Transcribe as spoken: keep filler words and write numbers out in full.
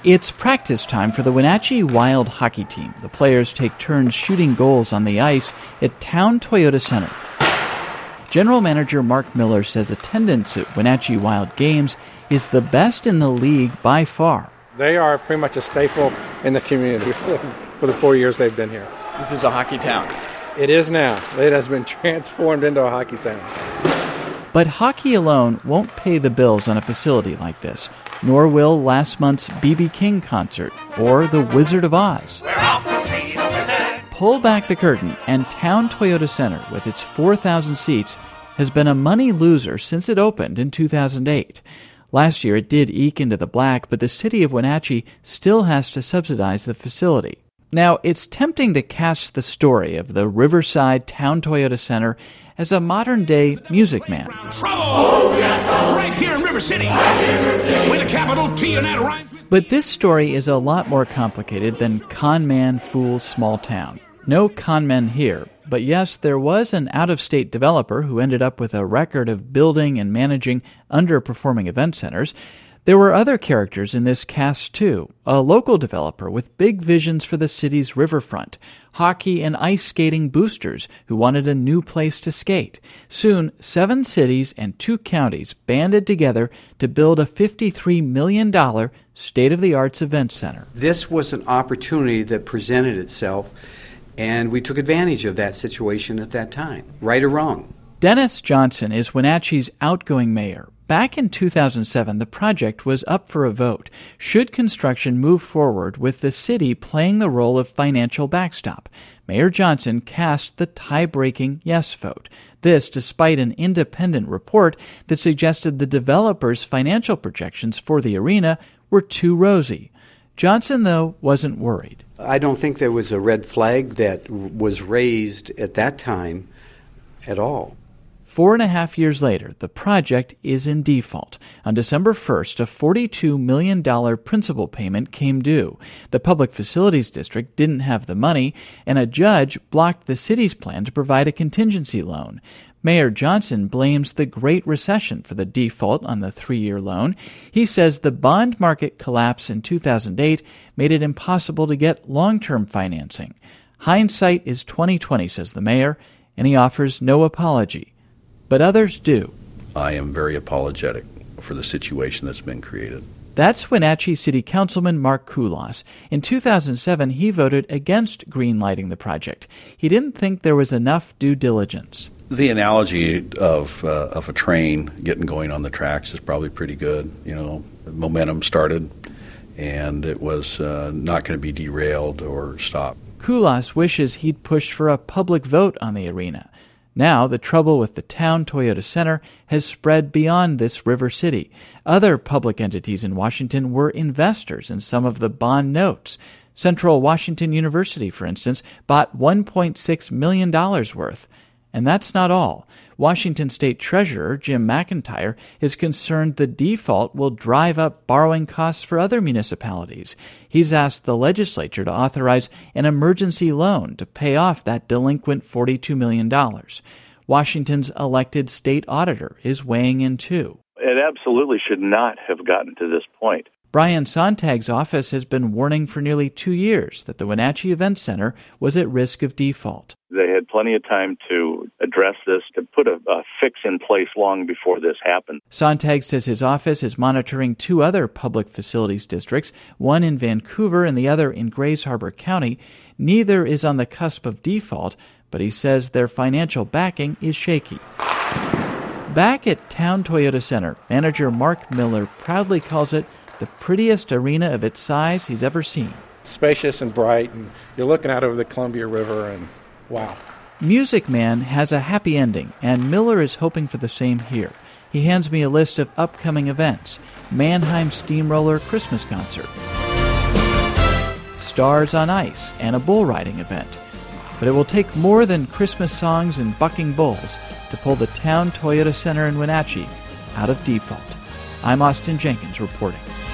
It's practice time for the Wenatchee Wild hockey team. The players take turns shooting goals on the ice at Town Toyota Center. General Manager Mark Miller says attendance at Wenatchee Wild games is the best in the league by far. They are pretty much a staple in the community for the four years they've been here. This is a hockey town. It is now. It has been transformed into a hockey town. But hockey alone won't pay the bills on a facility like this, nor will last month's B B King concert or The Wizard of Oz. We're off to see the wizard. Pull back the curtain, and Town Toyota Center, with its four thousand seats, has been a money loser since it opened in two thousand eight. Last year it did eke into the black, but the city of Wenatchee still has to subsidize the facility. Now, it's tempting to cast the story of the Riverside Town Toyota Center as a modern-day Music Man. Trouble! Oh, we got trouble! Right here in River City! Right here in River City! With a capital T and that rhymes with... But this story is a lot more complicated than con man fools small town. No con men here, but yes, there was an out-of-state developer who ended up with a record of building and managing underperforming event centers. There were other characters in this cast, too. A local developer with big visions for the city's riverfront, hockey and ice skating boosters who wanted a new place to skate. Soon, seven cities and two counties banded together to build a fifty-three million dollars state-of-the-arts event center. This was an opportunity that presented itself, and we took advantage of that situation at that time, right or wrong. Dennis Johnson is Wenatchee's outgoing mayor. Back in two thousand seven, the project was up for a vote. Should construction move forward with the city playing the role of financial backstop? Mayor Johnson cast the tie-breaking yes vote. This despite an independent report that suggested the developer's financial projections for the arena were too rosy. Johnson, though, wasn't worried. I don't think there was a red flag that was raised at that time at all. Four and a half years later, the project is in default. On December first, a forty-two million dollars principal payment came due. The Public Facilities District didn't have the money, and a judge blocked the city's plan to provide a contingency loan. Mayor Johnson blames the Great Recession for the default on the three-year loan. He says the bond market collapse in two thousand eight made it impossible to get long-term financing. Hindsight is twenty twenty, says the mayor, and he offers no apology. But others do. I am very apologetic for the situation that's been created. That's Wenatchee City Councilman Mark Kulas. In two thousand seven, he voted against greenlighting the project. He didn't think there was enough due diligence. The analogy of uh, of a train getting going on the tracks is probably pretty good. You know, momentum started, and it was uh, not going to be derailed or stopped. Kulas wishes he'd pushed for a public vote on the arena. Now, the trouble with the Town Toyota Center has spread beyond this river city. Other public entities in Washington were investors in some of the bond notes. Central Washington University, for instance, bought one point six million dollars worth. And that's not all. Washington State Treasurer Jim McIntyre is concerned the default will drive up borrowing costs for other municipalities. He's asked the legislature to authorize an emergency loan to pay off that delinquent forty-two million dollars. Washington's elected state auditor is weighing in too. It absolutely should not have gotten to this point. Brian Sontag's office has been warning for nearly two years that the Wenatchee Event Center was at risk of default. They had plenty of time to address this, to put a, a fix in place long before this happened. Sontag says his office is monitoring two other public facilities districts, one in Vancouver and the other in Grays Harbor County. Neither is on the cusp of default, but he says their financial backing is shaky. Back at Town Toyota Center, manager Mark Miller proudly calls it the prettiest arena of its size he's ever seen. Spacious and bright, and you're looking out over the Columbia River, and wow. Music Man has a happy ending, and Miller is hoping for the same here. He hands me a list of upcoming events. Mannheim Steamroller Christmas Concert, Stars on Ice, and a bull riding event. But it will take more than Christmas songs and bucking bulls to pull the Town Toyota Center in Wenatchee out of default. I'm Austin Jenkins reporting.